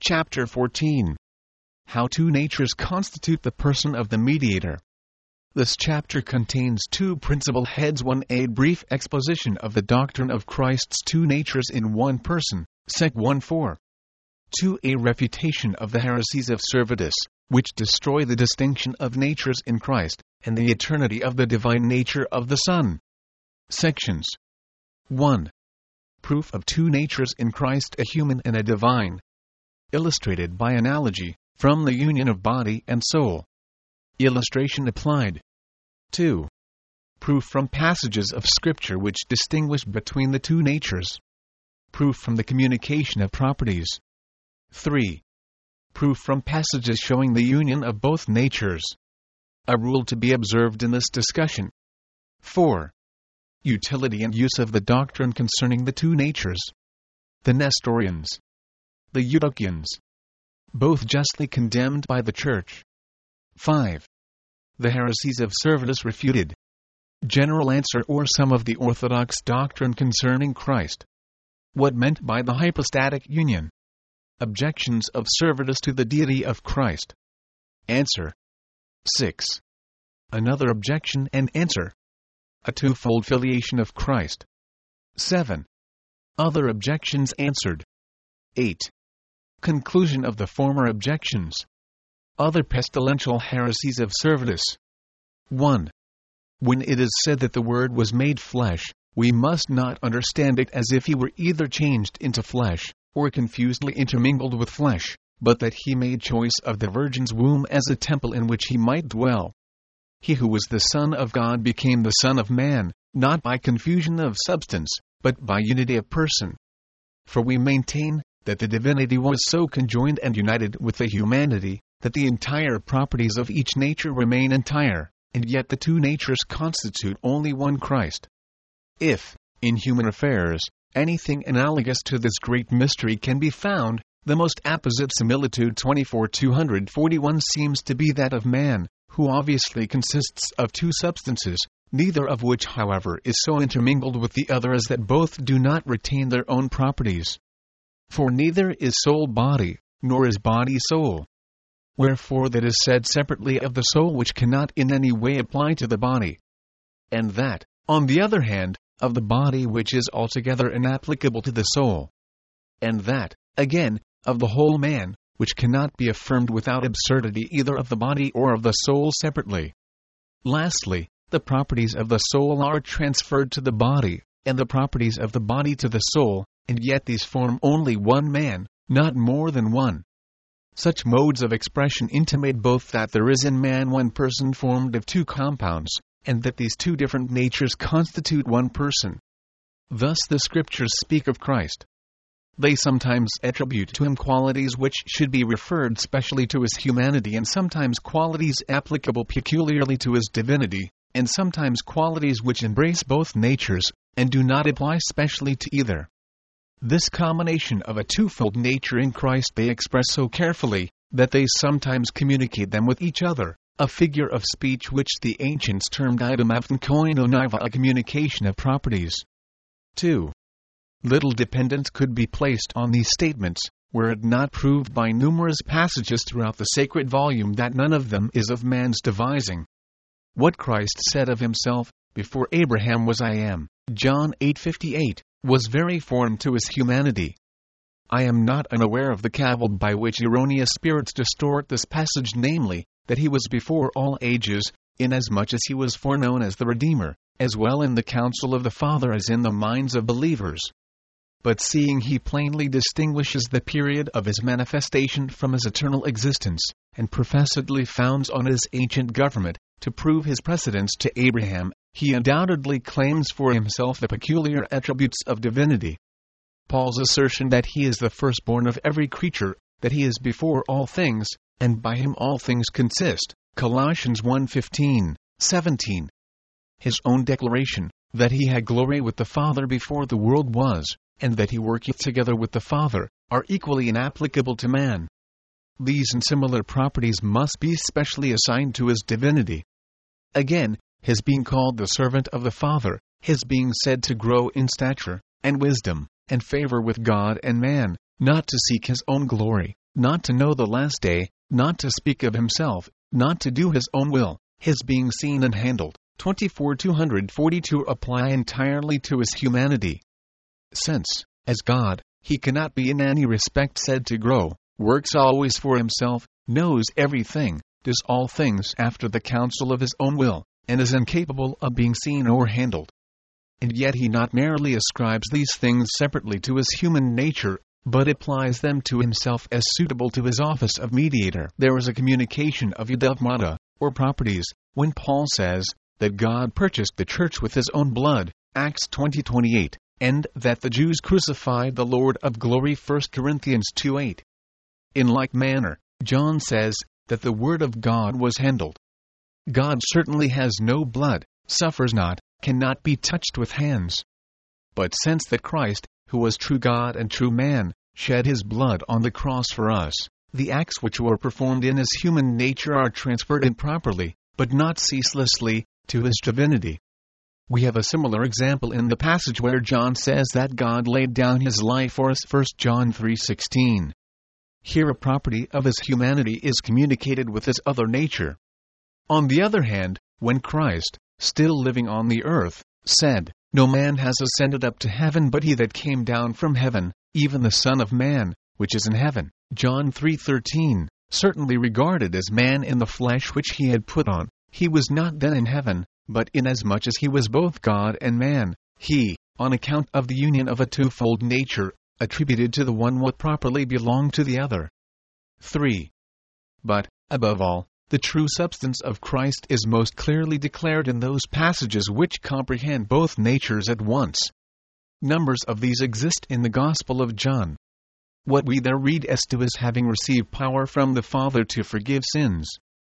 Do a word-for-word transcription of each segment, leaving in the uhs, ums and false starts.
Chapter fourteen. How two natures constitute the person of the mediator. This chapter contains two principal heads: one, a brief exposition of the doctrine of Christ's two natures in one person, Sec one four. two, a refutation of the heresies of Servetus, which destroy the distinction of natures in Christ, and the eternity of the divine nature of the Son. Sections. one. Proof of two natures in Christ, a human and a divine. Illustrated by analogy, from the union of body and soul. Illustration applied. two. Proof from passages of Scripture which distinguish between the two natures. Proof from the communication of properties. three. Proof from passages showing the union of both natures. A rule to be observed in this discussion. four. Utility and use of the doctrine concerning the two natures. The Nestorians. The Eutychians. Both justly condemned by the Church. five. The heresies of Servetus refuted. General answer or some of the orthodox doctrine concerning Christ. What meant by the hypostatic union. Objections of Servetus to the deity of Christ. Answer. six. Another objection and answer. A twofold filiation of Christ. seven. Other objections answered. eight. Conclusion of the former objections. Other pestilential heresies of Servetus. one. When it is said that the Word was made flesh, we must not understand it as if he were either changed into flesh, or confusedly intermingled with flesh, but that he made choice of the Virgin's womb as a temple in which he might dwell. He who was the Son of God became the Son of Man, not by confusion of substance, but by unity of person. For we maintain that the divinity was so conjoined and united with the humanity, that the entire properties of each nature remain entire, and yet the two natures constitute only one Christ. If, in human affairs, anything analogous to this great mystery can be found, the most apposite similitude twenty-four two forty-one seems to be that of man, who obviously consists of two substances, neither of which, however, is so intermingled with the other as that both do not retain their own properties. For neither is soul body, nor is body soul. Wherefore that is said separately of the soul which cannot in any way apply to the body. And that, on the other hand, of the body which is altogether inapplicable to the soul. And that, again, of the whole man, which cannot be affirmed without absurdity either of the body or of the soul separately. Lastly, the properties of the soul are transferred to the body, and the properties of the body to the soul, and yet these form only one man, not more than one. Such modes of expression intimate both that there is in man one person formed of two compounds, and that these two different natures constitute one person. Thus the Scriptures speak of Christ. They sometimes attribute to him qualities which should be referred specially to his humanity, and sometimes qualities applicable peculiarly to his divinity, and sometimes qualities which embrace both natures, and do not apply specially to either. This combination of a twofold nature in Christ they express so carefully, that they sometimes communicate them with each other, a figure of speech which the ancients termed idem avton koinoniva, a communication of properties. two. Little dependence could be placed on these statements, were it not proved by numerous passages throughout the sacred volume that none of them is of man's devising. What Christ said of himself, "Before Abraham was I am," John eight fifty-eight, was very foreign to his humanity. I am not unaware of the cavil by which erroneous spirits distort this passage, namely, that he was before all ages, inasmuch as he was foreknown as the Redeemer, as well in the counsel of the Father as in the minds of believers. But seeing he plainly distinguishes the period of his manifestation from his eternal existence, and professedly founds on his ancient government, to prove his precedence to Abraham, he undoubtedly claims for himself the peculiar attributes of divinity. Paul's assertion that he is the firstborn of every creature, that he is before all things, and by him all things consist, Colossians one fifteen, seventeen. His own declaration, that he had glory with the Father before the world was, and that he worketh together with the Father, are equally inapplicable to man. These and similar properties must be specially assigned to his divinity. Again, his being called the servant of the Father, his being said to grow in stature, and wisdom, and favor with God and man, not to seek his own glory, not to know the last day, not to speak of himself, not to do his own will, his being seen and handled. twenty-four two forty-two apply entirely to his humanity. Since, as God, he cannot be in any respect said to grow, works always for himself, knows everything, does all things after the counsel of his own will, and is incapable of being seen or handled. And yet he not merely ascribes these things separately to his human nature, but applies them to himself as suitable to his office of mediator. There is a communication of eudemata, or properties, when Paul says that God purchased the church with his own blood, Acts twenty twenty-eight, and that the Jews crucified the Lord of glory, First Corinthians two eight. In like manner, John says that the word of God was handled. God certainly has no blood, suffers not, cannot be touched with hands. But since that Christ, who was true God and true man, shed his blood on the cross for us, the acts which were performed in his human nature are transferred improperly, but not ceaselessly, to his divinity. We have a similar example in the passage where John says that God laid down his life for us, First John three sixteen. Here a property of his humanity is communicated with his other nature. On the other hand, when Christ, still living on the earth, said, "No man has ascended up to heaven but he that came down from heaven, even the Son of Man, which is in heaven," John three thirteen, certainly regarded as man in the flesh which he had put on, he was not then in heaven, but inasmuch as he was both God and man, he, on account of the union of a twofold nature, attributed to the one what properly belonged to the other. three. But, above all, the true substance of Christ is most clearly declared in those passages which comprehend both natures at once. Numbers of these exist in the Gospel of John. What we there read as to his having received power from the Father to forgive sins,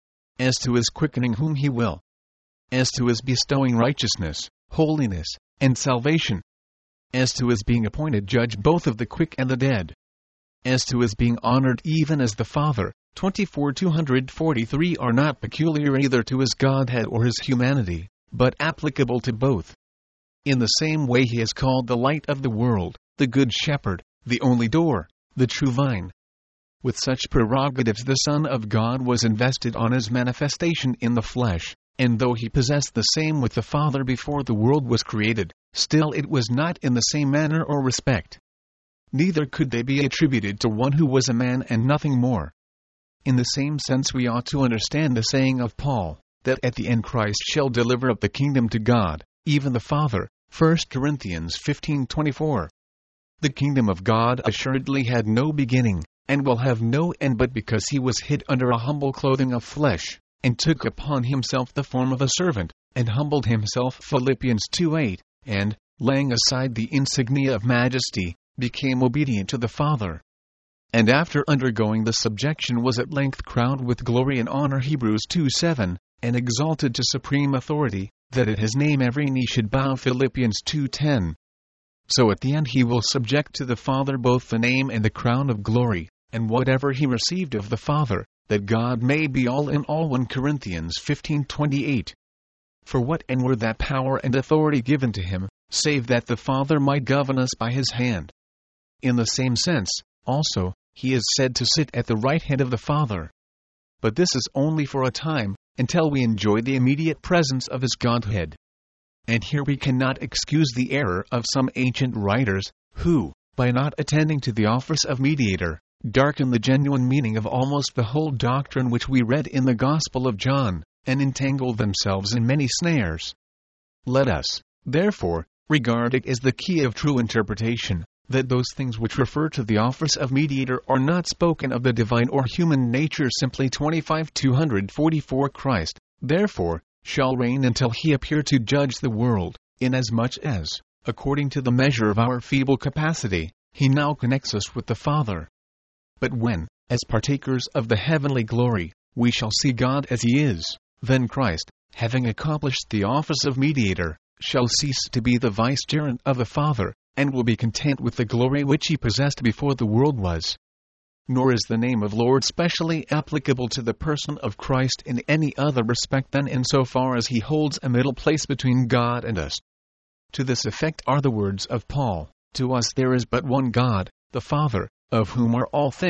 as to his quickening whom he will, as to his bestowing righteousness, holiness, and salvation, as to his being appointed judge both of the quick and the dead, as to his being honored even as the Father, twenty-four two forty-three are not peculiar either to his Godhead or his humanity, but applicable to both. In the same way he is called the light of the world, the good shepherd, the only door, the true vine. With such prerogatives the Son of God was invested on his manifestation in the flesh, and though he possessed the same with the Father before the world was created, still it was not in the same manner or respect. Neither could they be attributed to one who was a man and nothing more. In the same sense we ought to understand the saying of Paul, that at the end Christ shall deliver up the kingdom to God, even the Father, First Corinthians fifteen twenty-four. The kingdom of God assuredly had no beginning, and will have no end, but because he was hid under a humble clothing of flesh, and took upon himself the form of a servant, and humbled himself, Philippians two eight, and, laying aside the insignia of majesty, became obedient to the Father. And after undergoing the subjection was at length crowned with glory and honor, Hebrews two seven, and exalted to supreme authority, that at his name every knee should bow, Philippians two ten. So at the end he will subject to the Father both the name and the crown of glory, and whatever he received of the Father, that God may be all in all, First Corinthians fifteen twenty-eight. For what and were that power and authority given to him, save that the Father might govern us by his hand? In the same sense, also, he is said to sit at the right hand of the Father. But this is only for a time, until we enjoy the immediate presence of his Godhead. And here we cannot excuse the error of some ancient writers, who, by not attending to the office of mediator, darken the genuine meaning of almost the whole doctrine which we read in the Gospel of John, and entangle themselves in many snares. Let us, therefore, regard it as the key of true interpretation, that those things which refer to the office of mediator are not spoken of the divine or human nature simply. Twenty-five two forty-four Christ, therefore, shall reign until he appear to judge the world, inasmuch as, according to the measure of our feeble capacity, he now connects us with the Father. But when, as partakers of the heavenly glory, we shall see God as he is, then Christ, having accomplished the office of mediator, shall cease to be the vicegerent of the Father, and will be content with the glory which he possessed before the world was. Nor is the name of Lord specially applicable to the person of Christ in any other respect than in so far as he holds a middle place between God and us. To this effect are the words of Paul, "To us there is but one God, the Father, of whom are all things,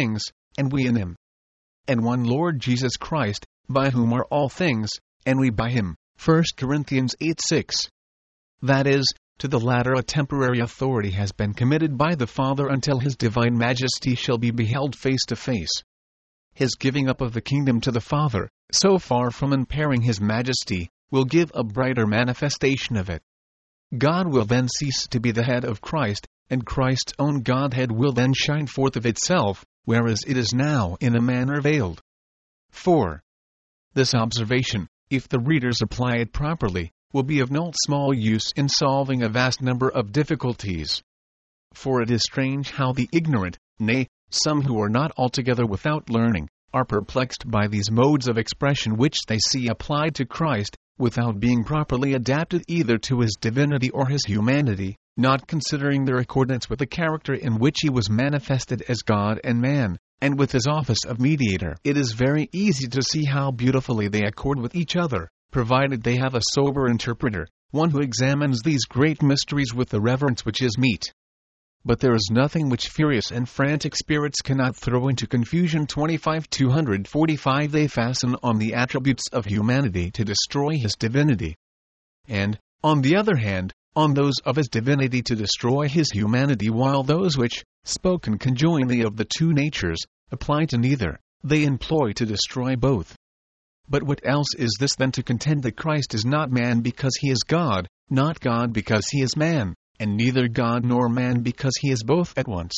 and we in him. And one Lord Jesus Christ, by whom are all things, and we by him. First Corinthians eight six. That is, to the latter a temporary authority has been committed by the Father until his divine majesty shall be beheld face to face. His giving up of the kingdom to the Father, so far from impairing his majesty, will give a brighter manifestation of it. God will then cease to be the head of Christ, and Christ's own Godhead will then shine forth of itself, whereas it is now in a manner veiled. four. This observation, if the readers apply it properly, will be of no small use in solving a vast number of difficulties. For it is strange how the ignorant, nay, some who are not altogether without learning, are perplexed by these modes of expression which they see applied to Christ, without being properly adapted either to his divinity or his humanity, not considering their accordance with the character in which he was manifested as God and man, and with his office of mediator. It is very easy to see how beautifully they accord with each other, provided they have a sober interpreter, one who examines these great mysteries with the reverence which is meet. But there is nothing which furious and frantic spirits cannot throw into confusion. Twenty-five two forty-five They fasten on the attributes of humanity to destroy his divinity, and, on the other hand, on those of his divinity to destroy his humanity, while those which, spoken conjointly of the two natures, apply to neither, they employ to destroy both. But what else is this than to contend that Christ is not man because he is God, not God because he is man, and neither God nor man because he is both at once?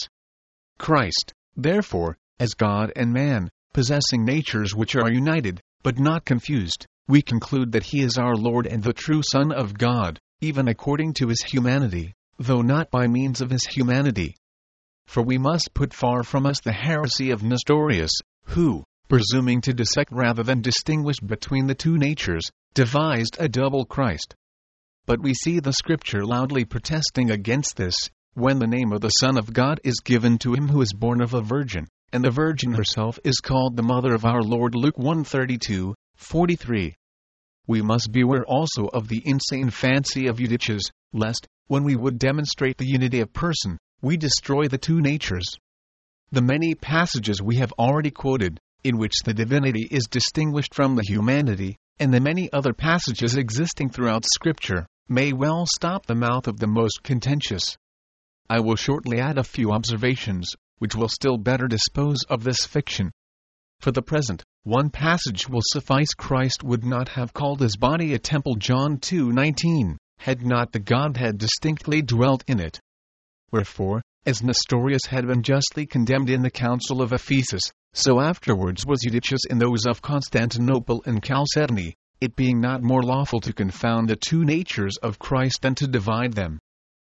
Christ, therefore, as God and man, possessing natures which are united, but not confused, we conclude that he is our Lord and the true Son of God, even according to his humanity, though not by means of his humanity. For we must put far from us the heresy of Nestorius, who, presuming to dissect rather than distinguish between the two natures, devised a double Christ. But we see the Scripture loudly protesting against this, when the name of the Son of God is given to him who is born of a virgin, and the virgin herself is called the mother of our Lord. Luke one thirty-two forty-three. We must beware also of the insane fancy of Eutyches, lest, when we would demonstrate the unity of person, we destroy the two natures. The many passages we have already quoted, in which the divinity is distinguished from the humanity, and the many other passages existing throughout Scripture, may well stop the mouth of the most contentious. I will shortly add a few observations, which will still better dispose of this fiction. For the present, one passage will suffice. Christ would not have called his body a temple, John two nineteen, had not the Godhead distinctly dwelt in it. Wherefore, as Nestorius had been justly condemned in the Council of Ephesus, so afterwards was Eutyches in those of Constantinople and Chalcedony, it being not more lawful to confound the two natures of Christ than to divide them.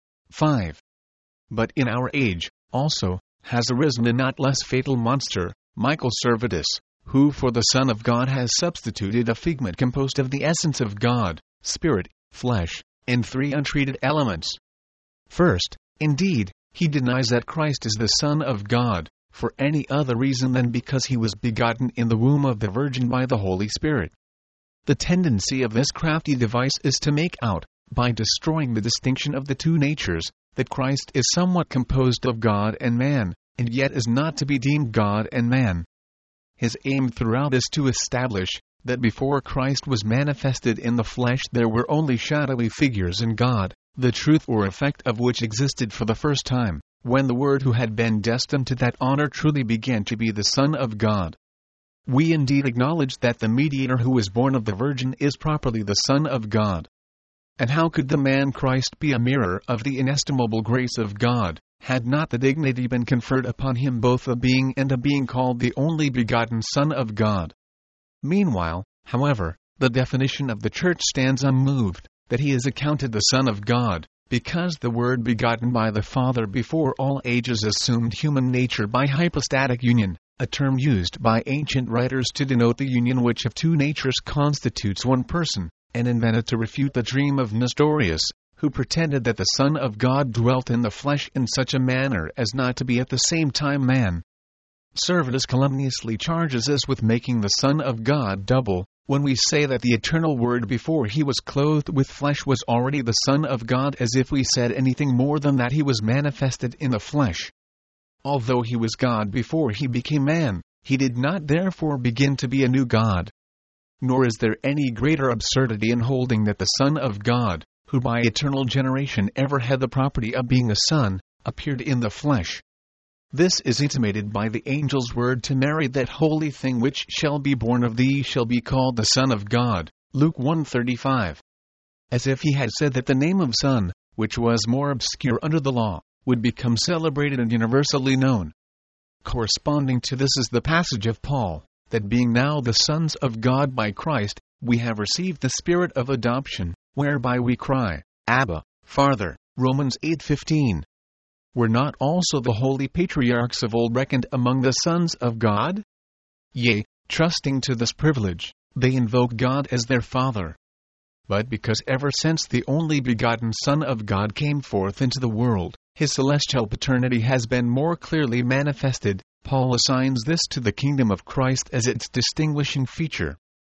five. But in our age, also, has arisen a not less fatal monster, Michael Servetus, who for the Son of God has substituted a figment composed of the essence of God, spirit, flesh, and three untreated elements. First, indeed, he denies that Christ is the Son of God, for any other reason than because he was begotten in the womb of the Virgin by the Holy Spirit. The tendency of this crafty device is to make out, by destroying the distinction of the two natures, that Christ is somewhat composed of God and man, and yet is not to be deemed God and man. His aim throughout is to establish that before Christ was manifested in the flesh there were only shadowy figures in God, the truth or effect of which existed for the first time, when the Word who had been destined to that honor truly began to be the Son of God. We indeed acknowledge that the mediator who was born of the Virgin is properly the Son of God. And how could the man Christ be a mirror of the inestimable grace of God, had not the dignity been conferred upon him both of being and of being called the only begotten Son of God? Meanwhile, however, the definition of the Church stands unmoved, that he is accounted the Son of God, because the Word begotten by the Father before all ages assumed human nature by hypostatic union, a term used by ancient writers to denote the union which of two natures constitutes one person, and invented to refute the dream of Nestorius, who pretended that the Son of God dwelt in the flesh in such a manner as not to be at the same time man. Servetus calumniously charges us with making the Son of God double, when we say that the eternal Word before he was clothed with flesh was already the Son of God, as if we said anything more than that he was manifested in the flesh. Although he was God before he became man, he did not therefore begin to be a new God. Nor is there any greater absurdity in holding that the Son of God, who by eternal generation ever had the property of being a son, appeared in the flesh. This is intimated by the angel's word to Mary, that holy thing which shall be born of thee shall be called the Son of God, Luke one thirty-five. As if he had said that the name of Son, which was more obscure under the law, would become celebrated and universally known. Corresponding to this is the passage of Paul, that being now the sons of God by Christ, we have received the Spirit of adoption, whereby we cry, Abba, Father, Romans eight fifteen. Were not also the holy patriarchs of old reckoned among the sons of God? Yea, trusting to this privilege, they invoke God as their Father. But because ever since the only begotten Son of God came forth into the world, his celestial paternity has been more clearly manifested, Paul assigns this to the kingdom of Christ as its distinguishing feature.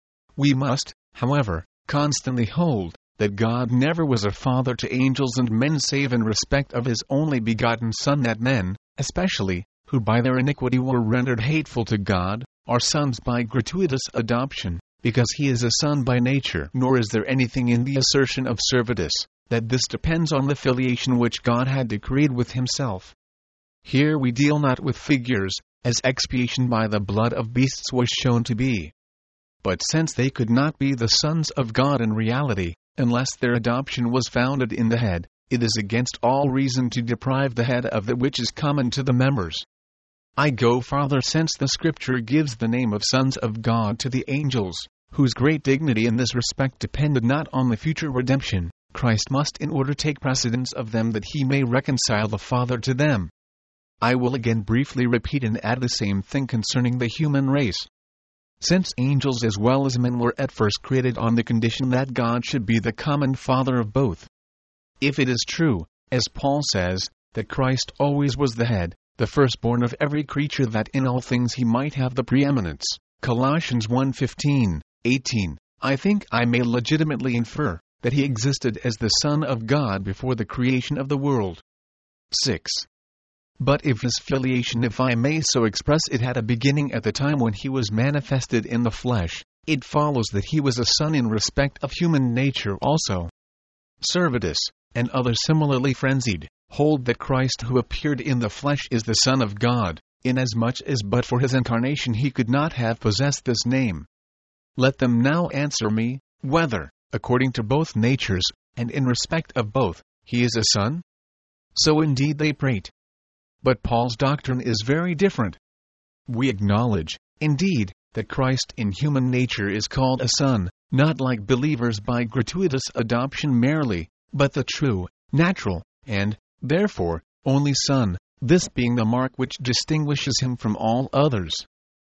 We must, however, constantly hold that God never was a father to angels and men save in respect of his only begotten Son, that men, especially, who by their iniquity were rendered hateful to God, are sons by gratuitous adoption, because he is a son by nature. Nor is there anything in the assertion of Servetus, that this depends on the filiation which God had decreed with himself. Here we deal not with figures, as expiation by the blood of beasts was shown to be. But since they could not be the sons of God in reality, unless their adoption was founded in the head, it is against all reason to deprive the head of that which is common to the members. I go farther, since the Scripture gives the name of sons of God to the angels, whose great dignity in this respect depended not on the future redemption. Christ must in order take precedence of them, that he may reconcile the Father to them. I will again briefly repeat and add the same thing concerning the human race. Since angels as well as men were at first created on the condition that God should be the common Father of both. If it is true, as Paul says, that Christ always was the head, the firstborn of every creature, that in all things he might have the preeminence, Colossians one fifteen, eighteen, I think I may legitimately infer that he existed as the Son of God before the creation of the world. six. But if his filiation, if I may so express it, had a beginning at the time when he was manifested in the flesh, it follows that he was a son in respect of human nature also. Servetus, and others similarly frenzied, hold that Christ who appeared in the flesh is the Son of God, inasmuch as but for his incarnation he could not have possessed this name. Let them now answer me, whether, according to both natures, and in respect of both, he is a son? So indeed they prate. But Paul's doctrine is very different. We acknowledge, indeed, that Christ in human nature is called a son, not like believers by gratuitous adoption merely, but the true, natural, and, therefore, only Son, this being the mark which distinguishes him from all others.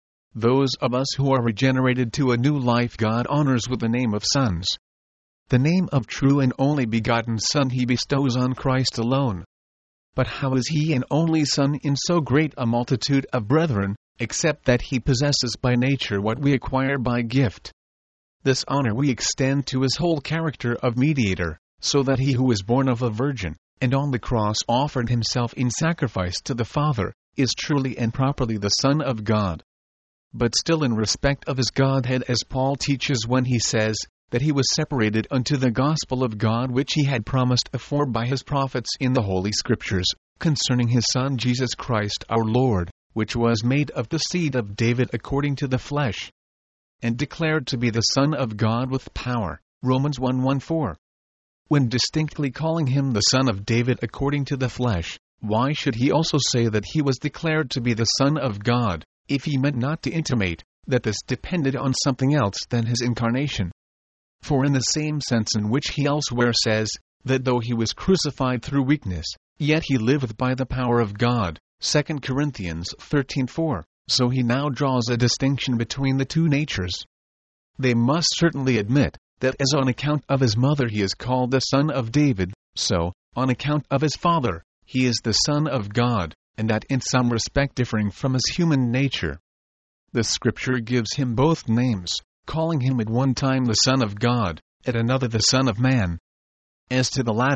Those of us who are regenerated to a new life God honors with the name of sons. The name of true and only begotten Son he bestows on Christ alone. But how is he an only Son in so great a multitude of brethren, except that he possesses by nature what we acquire by gift? This honor we extend to his whole character of mediator, so that he who was born of a virgin, and on the cross offered himself in sacrifice to the Father, is truly and properly the Son of God. But still in respect of his Godhead, as Paul teaches when he says, that he was separated unto the gospel of God which he had promised afore by his prophets in the Holy Scriptures, concerning his Son Jesus Christ our Lord, which was made of the seed of David according to the flesh, and declared to be the Son of God with power, Romans one fourteen. When distinctly calling him the Son of David according to the flesh, why should he also say that he was declared to be the Son of God, if he meant not to intimate that this depended on something else than his incarnation? For in the same sense in which he elsewhere says, that though he was crucified through weakness, yet he liveth by the power of God, Second Corinthians thirteen four, so he now draws a distinction between the two natures. They must certainly admit, that as on account of his mother he is called the Son of David, so, on account of his father, he is the Son of God, and that in some respect differing from his human nature. The Scripture gives him both names, calling him at one time the Son of God, at another the Son of Man. As to the latter,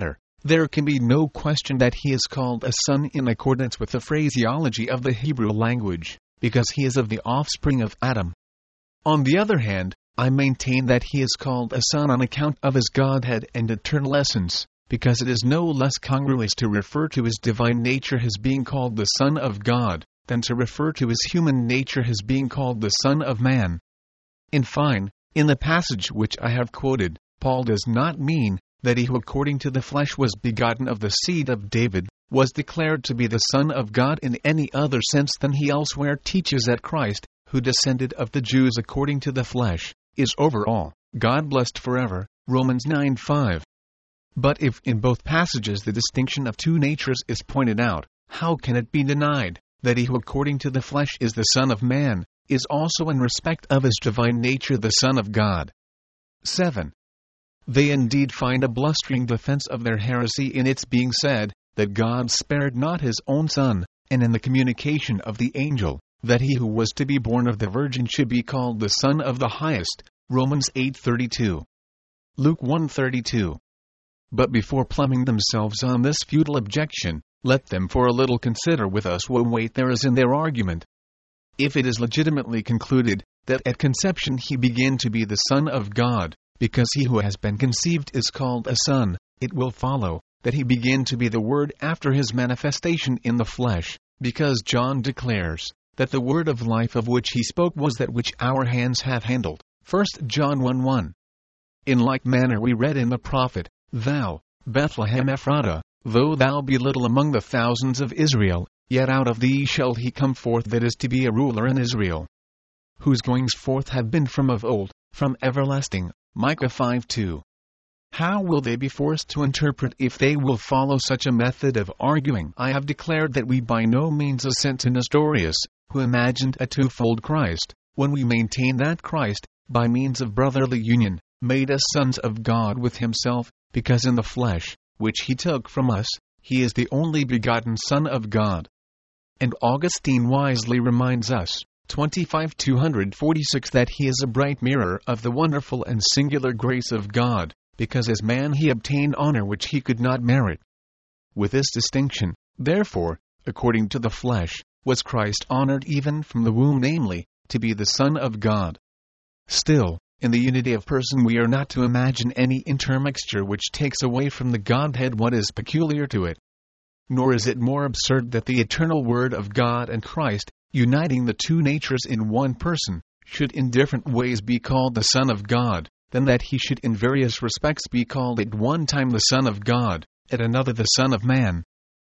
There can be no question that he is called a son in accordance with the phraseology of the Hebrew language, because he is of the offspring of Adam. On the other hand, I maintain that he is called a son on account of his Godhead and eternal essence, because it is no less congruous to refer to his divine nature as being called the Son of God, than to refer to his human nature as being called the Son of Man. In fine, in the passage which I have quoted, Paul does not mean that he who according to the flesh was begotten of the seed of David, was declared to be the Son of God in any other sense than he elsewhere teaches that Christ, who descended of the Jews according to the flesh, is over all, God blessed forever, Romans nine five. But if in both passages the distinction of two natures is pointed out, how can it be denied that he who according to the flesh is the Son of Man, is also in respect of his divine nature the Son of God? seven. They indeed find a blustering defense of their heresy in its being said, that God spared not his own Son, and in the communication of the angel, that he who was to be born of the Virgin should be called the Son of the Highest, Romans eight thirty-two. Luke one thirty-two. But before pluming themselves on this futile objection, let them for a little consider with us what weight there is in their argument. If it is legitimately concluded, that at conception he began to be the Son of God, because he who has been conceived is called a son, it will follow, that he began to be the Word after his manifestation in the flesh, because John declares, that the word of life of which he spoke was that which our hands have handled. First John one one. In like manner we read in the prophet, Thou, Bethlehem Ephratah, though thou be little among the thousands of Israel, yet out of thee shall he come forth that is to be a ruler in Israel, whose goings forth have been from of old, from everlasting. Micah five two. How will they be forced to interpret if they will follow such a method of arguing? I have declared that we by no means assent to Nestorius, who imagined a twofold Christ, when we maintain that Christ, by means of brotherly union, made us sons of God with himself, because in the flesh, which he took from us, he is the only begotten Son of God. And Augustine wisely reminds us, twenty-five two forty-six, that he is a bright mirror of the wonderful and singular grace of God, because as man he obtained honor which he could not merit. With this distinction, therefore, according to the flesh, was Christ honored even from the womb, namely, to be the Son of God. Still, in the unity of person we are not to imagine any intermixture which takes away from the Godhead what is peculiar to it. Nor is it more absurd that the eternal Word of God and Christ, uniting the two natures in one person, should in different ways be called the Son of God, than that he should in various respects be called at one time the Son of God, at another the Son of Man.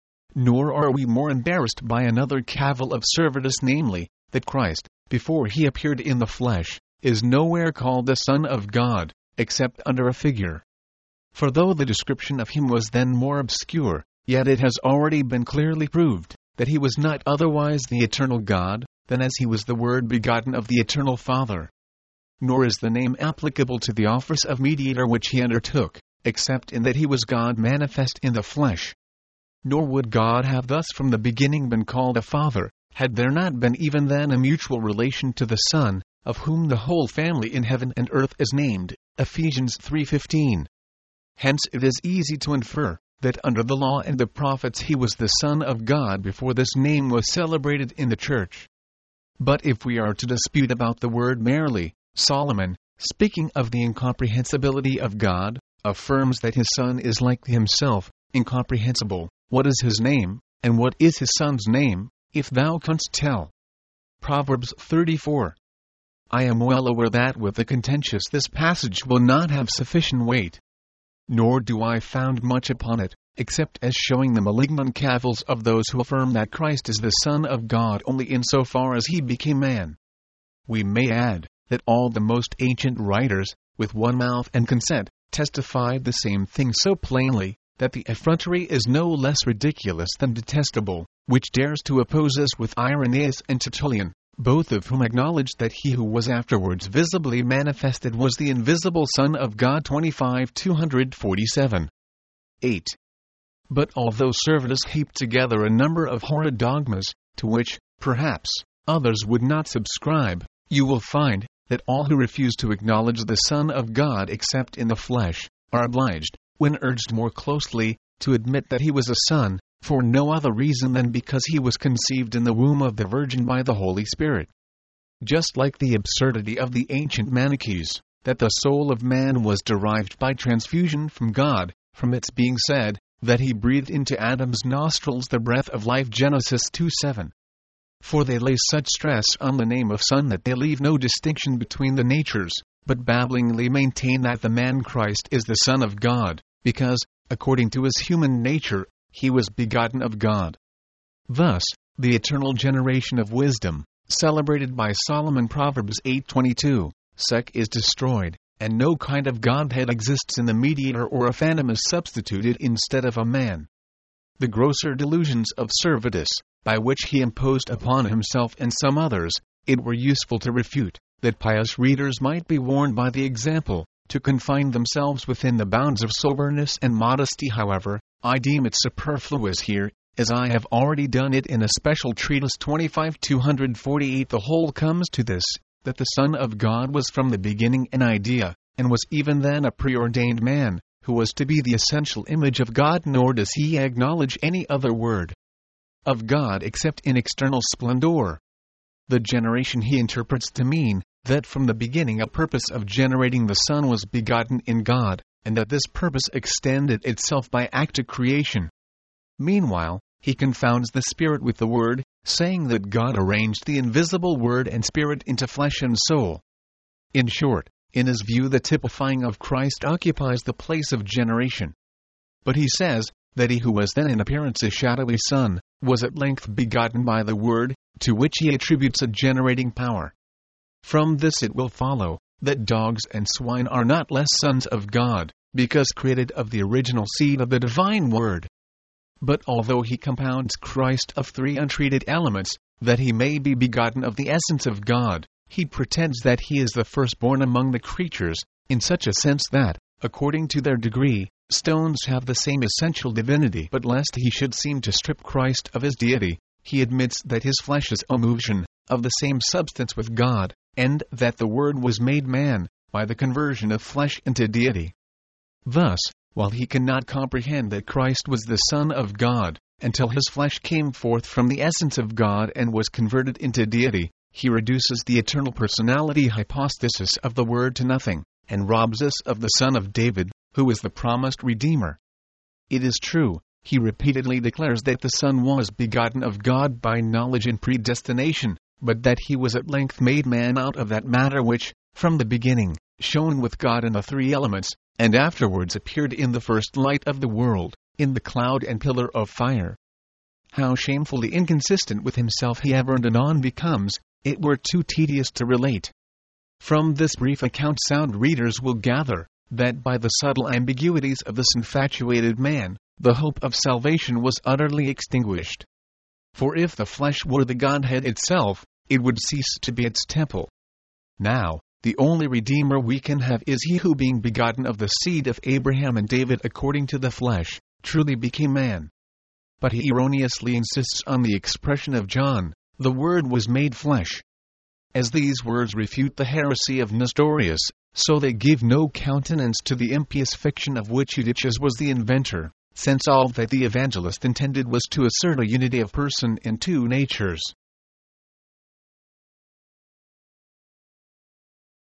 Nor are we more embarrassed by another cavil of Servetus, namely, that Christ, before he appeared in the flesh, is nowhere called the Son of God, except under a figure. For though the description of him was then more obscure, yet it has already been clearly proved, that he was not otherwise the eternal God, than as he was the Word begotten of the eternal Father. Nor is the name applicable to the office of mediator which he undertook, except in that he was God manifest in the flesh. Nor would God have thus from the beginning been called a Father, had there not been even then a mutual relation to the Son, of whom the whole family in heaven and earth is named, Ephesians three fifteen. Hence it is easy to infer, that under the law and the prophets he was the Son of God before this name was celebrated in the Church. But if we are to dispute about the word merely, Solomon, speaking of the incomprehensibility of God, affirms that his Son is like himself, incomprehensible. What is his name, and what is his Son's name, if thou canst tell? Proverbs thirty-four. I am well aware that with the contentious this passage will not have sufficient weight. Nor do I found much upon it, except as showing the malignant cavils of those who affirm that Christ is the Son of God only in so far as he became man. We may add, that all the most ancient writers, with one mouth and consent, testified the same thing so plainly, that the effrontery is no less ridiculous than detestable, which dares to oppose us with Irenaeus and Tertullian, both of whom acknowledged that he who was afterwards visibly manifested was the invisible Son of God. Twenty-five two forty-seven. eight. But although Servetus heaped together a number of horrid dogmas, to which, perhaps, others would not subscribe, you will find, that all who refuse to acknowledge the Son of God except in the flesh, are obliged, when urged more closely, to admit that he was a son, for no other reason than because he was conceived in the womb of the Virgin by the Holy Spirit. Just like the absurdity of the ancient Manichaeans, that the soul of man was derived by transfusion from God, from its being said, that he breathed into Adam's nostrils the breath of life, Genesis two seven. For they lay such stress on the name of Son that they leave no distinction between the natures, but babblingly maintain that the man Christ is the Son of God, because, according to his human nature, he was begotten of God. Thus, the eternal generation of wisdom, celebrated by Solomon, Proverbs eight twenty-two, sec is destroyed, and no kind of Godhead exists in the mediator, or a phantom is substituted instead of a man. The grosser delusions of Servetus, by which he imposed upon himself and some others, it were useful to refute, that pious readers might be warned by the example, to confine themselves within the bounds of soberness and modesty. However, I deem it superfluous here, as I have already done it in a special treatise twenty-five two forty-eight. The whole comes to this, that the Son of God was from the beginning an idea, and was even then a preordained man, who was to be the essential image of God, nor does he acknowledge any other word of God except in external splendor. The generation he interprets to mean, that from the beginning a purpose of generating the Son was begotten in God, and that this purpose extended itself by act of creation. Meanwhile, he confounds the Spirit with the Word, saying that God arranged the invisible Word and Spirit into flesh and soul. In short, in his view the typifying of Christ occupies the place of generation. But he says, that he who was then in appearance a shadowy Son, was at length begotten by the Word, to which he attributes a generating power. From this it will follow, that dogs and swine are not less sons of God, because created of the original seed of the divine Word. But although he compounds Christ of three untreated elements, that he may be begotten of the essence of God, he pretends that he is the firstborn among the creatures, in such a sense that, according to their degree, stones have the same essential divinity. But lest he should seem to strip Christ of his deity, he admits that his flesh is emulsion, of the same substance with God, and that the Word was made man, by the conversion of flesh into deity. Thus, while he cannot comprehend that Christ was the Son of God, until his flesh came forth from the essence of God and was converted into deity, he reduces the eternal personality hypostasis of the Word to nothing, and robs us of the Son of David, who is the promised Redeemer. It is true, he repeatedly declares that the Son was begotten of God by knowledge and predestination, but that he was at length made man out of that matter which, from the beginning, shone with God in the three elements, and afterwards appeared in the first light of the world, in the cloud and pillar of fire. How shamefully inconsistent with himself he ever and anon becomes, it were too tedious to relate. From this brief account sound readers will gather, that by the subtle ambiguities of this infatuated man, the hope of salvation was utterly extinguished. For if the flesh were the Godhead itself, it would cease to be its temple. Now, the only Redeemer we can have is he who, being begotten of the seed of Abraham and David according to the flesh, truly became man. But he erroneously insists on the expression of John, the Word was made flesh. As these words refute the heresy of Nestorius, so they give no countenance to the impious fiction of which Eutychius was the inventor, since all that the evangelist intended was to assert a unity of person in two natures.